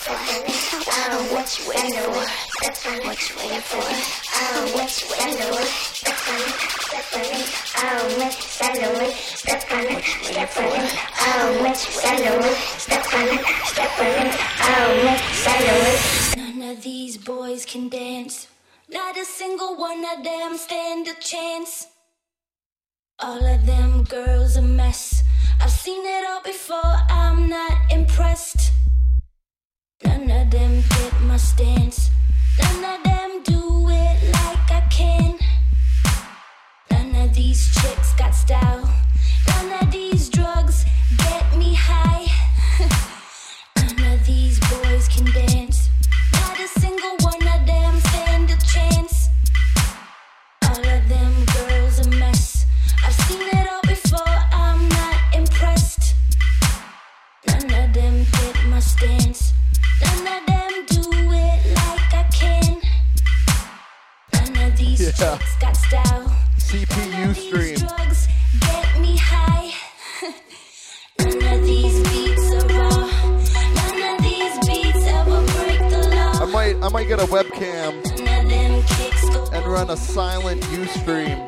for? Oh, what you waiting for? What you waiting for? Oh, what you waiting for? Step on it, step on it. Oh, what you waiting for? Step on it, step on it. Oh, what you waiting for? Step on it, step on it. Oh, what you waiting for? None of these boys can dance. Not a single one of them stand a chance. All of them girls a mess. I've seen it all before, I'm not impressed. None of them get my stance. None of them do it like I can. None of these chicks got style. None of these drugs get me high. None of these boys can dance. Not a single one of them stand a chance. All of them girls a mess. I've seen it all before, I'm not impressed. None of them get my stance. None of them do it like I can. None of these chicks got style. CPU stream. Drugs get me high. None of these beats are raw. None of these beats ever break the law. I might get a webcam and run a silent Ustream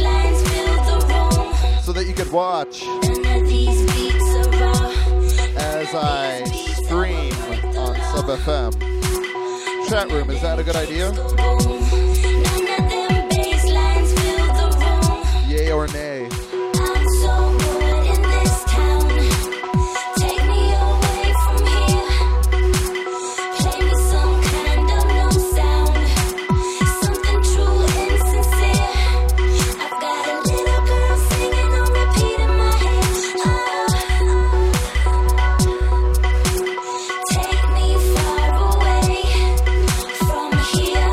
so that you could watch as I stream on Sub FM. Chat room, is that a good idea? Yay or nay? I'm so good in this town. Take me away from here. Play me some kind of new sound. Something true and sincere. I've got a little girl singing on repeat in my head. Take me far away from here.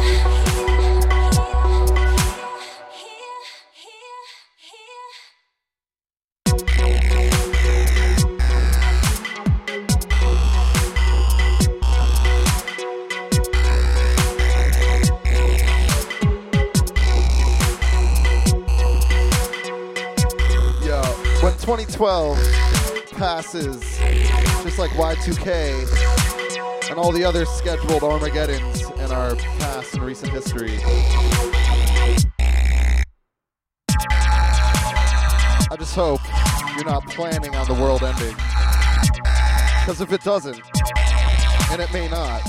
Yo, when 2012 passes, just like Y2K and all the other scheduled Armageddons in our past and recent history, I just hope you're not planning on the world ending. Because if it doesn't, and it may not,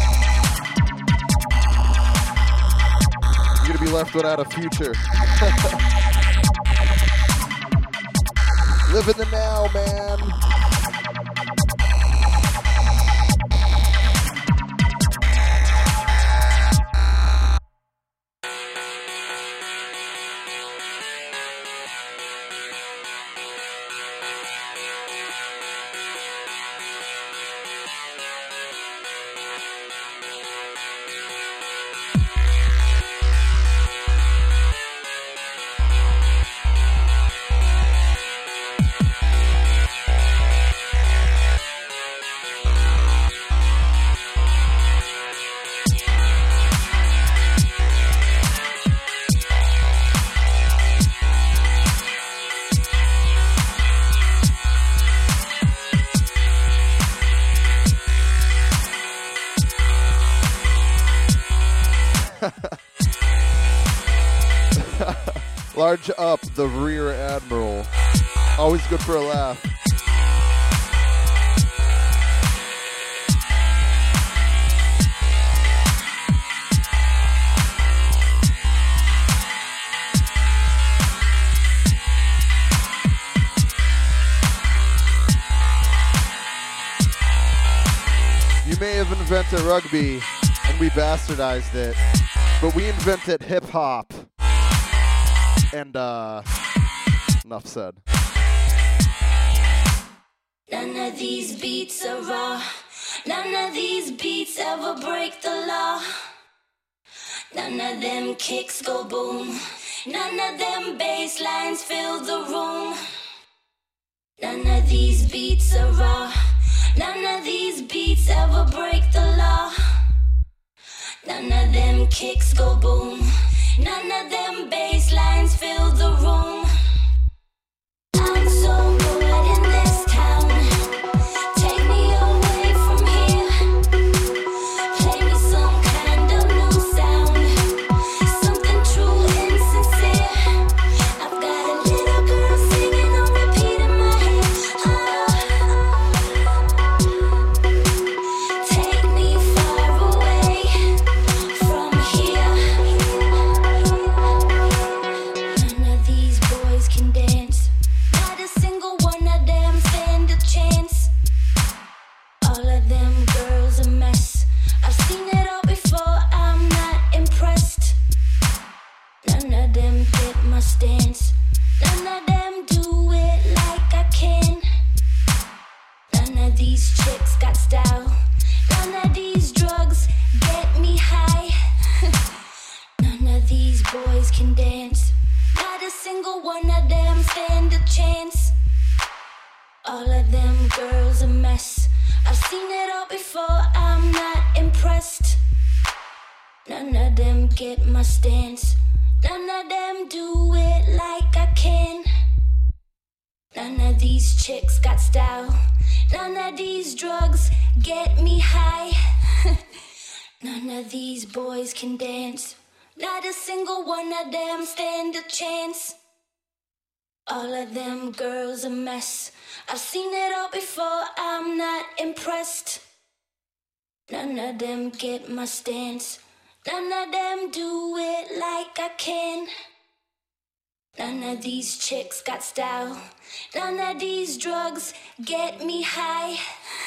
you're going to be left without a future. Live in the now, man. Large up the rear admiral. Always good for a laugh. You may have invented rugby and we bastardized it, but we invented hip hop. And, enough said. None of these beats are raw. None of these beats ever break the law. None of them kicks go boom. None of them bass lines fill the room. None of these beats are raw. None of these beats ever break the law. None of them kicks go boom. None of them bass lines fill the room. I'm so good in this town. Take me away from here. get my stance. None of them do it like I can. None of these chicks got style. None of these drugs get me high. None of these boys can dance. Not a single one of them stand a chance. All of them girls a mess. I've seen it all before, I'm not impressed. None of them get my stance. None of them do it like I can. None of these chicks got style. None of these drugs get me high.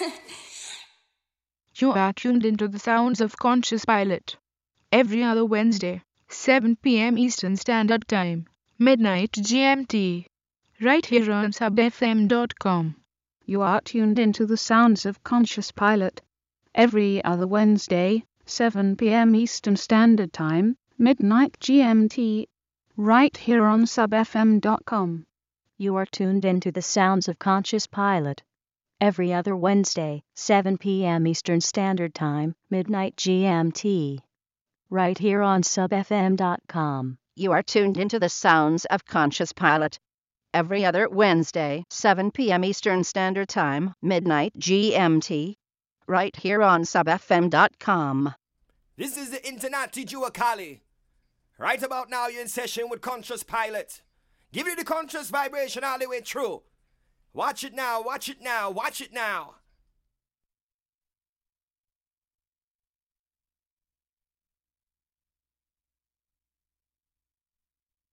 You are tuned into the sounds of Conscious Pilot. Every other Wednesday, 7 p.m. Eastern Standard Time, midnight GMT. Right here on subfm.com. You are tuned into the sounds of Conscious Pilot. Every other Wednesday, 7 p.m. Eastern Standard Time, midnight GMT. Right here on subfm.com. You are tuned into the sounds of Conscious Pilot. Every other Wednesday, 7 p.m. Eastern Standard Time, midnight GMT. Right here on subfm.com. You are tuned into the sounds of Conscious Pilot. Every other Wednesday, 7 p.m. Eastern Standard Time, midnight GMT. Right here on subfm.com. This is the Internati Juakali. Right about now, you're in session with Conscious Pilot. Give you the conscious vibration all the way through. Watch it now, watch it now, watch it now.